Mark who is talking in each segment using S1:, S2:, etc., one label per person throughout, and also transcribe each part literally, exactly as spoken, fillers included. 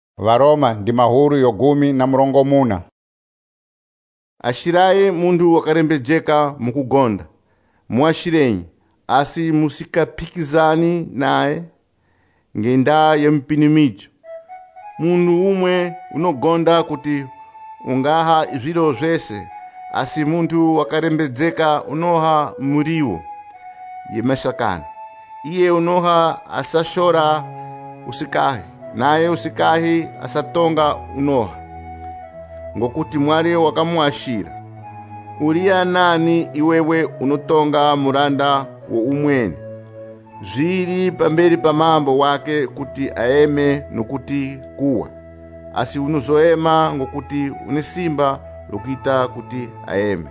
S1: Varoma ndi mahuru yogumi na mrongo muna.
S2: Ashirayi mundu wakarembedzeka mukugonda, muashirenyi asi musikapikizani naye ngenda ya mpinimidzo. Mundu umwe unogonda kuti ungaha zviro zvese, asi mundu wakarembedzeka unoha muriwo yemashakani. Iye unoha asashora usikahi, naye usikahi asatonga unoha, ngokuti Mwari wakamuashira. Uriya nani iwewe unotonga muranda wa umweni, zviri pamberi pa mambo wake kuti aeme nokuti kuwa, asi unozoema ngokuti unesimba lokuita kuti aeme.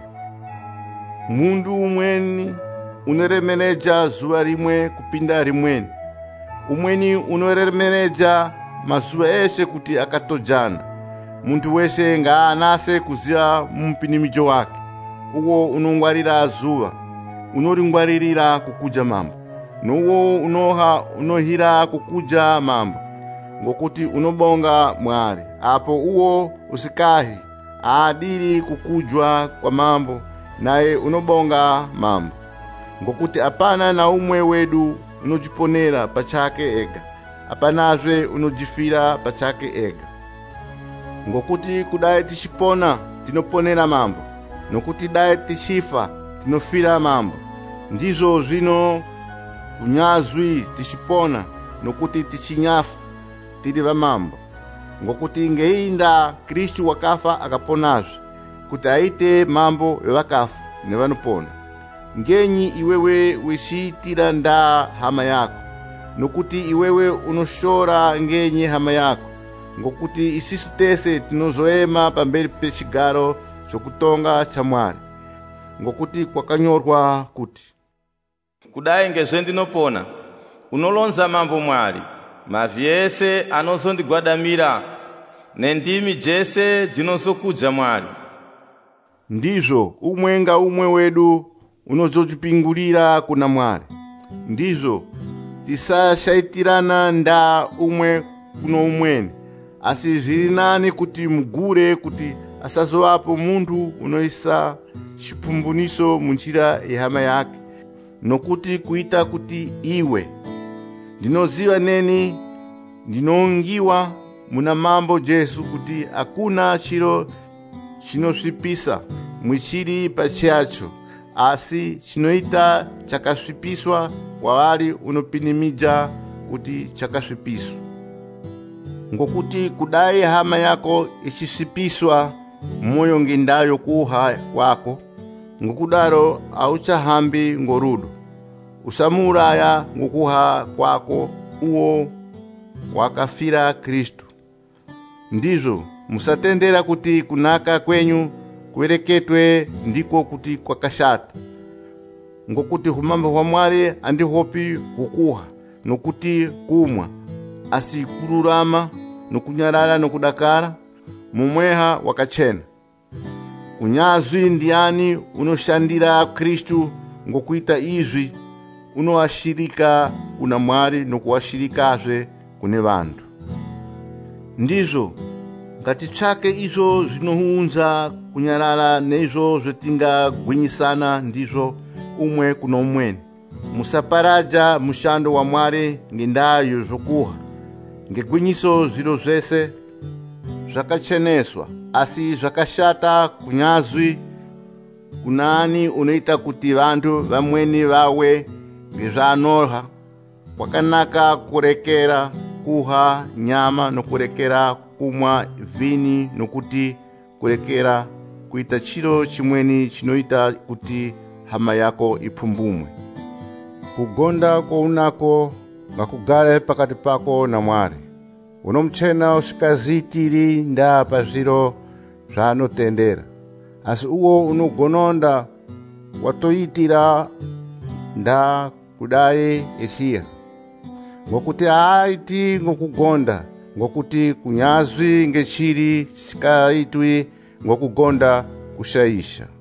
S2: Mundu umweni unoremereja zuwa rimwe kupinda rimweni, umweni unoremereja mazuwa eshe kuti akatojana. Mundu wese ngaanase kuziva mumpinimidzo wake. Uwo unongwarira zuwa unoringwaririra kukuja mambo, nuwo unoha unohira kukuja mambo, ngokuti unobonga Mwari. Apo uwo usikahi aadiri kukujwa kwa mambo, naye unobonga mambo, ngokuti apana na umwe wedu unojiponera pachake ega, apanazve unojifira pachake ega. Ngokuti kudai tichipona tinoponera mambo, nokuti dai tichifa tinofira mambo. Ndizo zvino kunyazwi tichipona, nokuti tichinyafa tiri va mambo. Ngokuti ngeinda Kristu wakafa akaponazve, kuti aite mambo vevakafa nevanopona. Ngenyi iwewe wishitira nda hama yako, nokuti iwewe unoshora ngenyi hama yako, ngokuti isisu tese tinozoema pamberi pechigaro chokutonga cha Mwari. Ngokuti kwakanyorwa kuti,
S3: kudai ngezvendinopona unolonza mambo Mwari, mavi ese anozondigwadamira nendimi dzese dzinozokuja Mwari.
S2: Ndizvo umwe nga umwe wedu unozojipingulira kuna Mwari. Ndizvo tisashaitirana nda umwe kuno umweni, asi zviri nani kuti mugure kuti asazovapo mundu unoisa chipumbuniso munjira yehama yake, nokuti kuita kuti iwe ndinoziva neni ndinongiwa muna mambo Jesu kuti akuna chiro chinosvipisa mwichiri pachacho, asi chinoita chakasvipiswa kwavari unopinimidza kuti chakasvipiswa. Ngokuti kudai hama yako ichisvipiswa moyo ngendayo kuha kwako, ngokudaro auchahambi ngorudo. Usamuraya ngokuha kwako uwo wakafira Kristu. Ndizvo musatendera kuti kunaka kwenyu kuereketwe ndiko kuti kwakashata. Ngokuti humambo hwa Mwari andihopi kukuha nokuti kumwa, asi kururama nokunyarara nokudakara mumweha wakachena. Unyazwi ndiani unoshandira Kristu, ngokuita izvi unoashirika kuna Mwari nokuashirikazve kune vantu. Ndizvo ngatitsvake izvo zvinounza kunyarara neizvo zvetingagwinyisana ndizvo umwe kuno umweni. Musaparaja mushando wa Mwari ngendaa yezvokuha. Ngegwinyiso zviro zvese zvakacheneswa, asi zvakashata kunyazwi kunani unoita kuti vantu vamweni vawe ngezvanoha. Kwakanaka kurekera kuha nyama nokurekera kumwa vini, nokuti kurekera kuita chiro chimweni chinoita kuti hama yako ipumbumwe.
S1: Kugonda kounako ngakugale pakati pako na Mwari. Unomuchena usikazitiri nda pazviro zvanotendera, asi uwo unogononda watoitira nda kudai esiya. Ngokuti haaiti ngokugonda, ngokuti kunyazwi ngechiri sikaitwi ngokugonda kushaisha.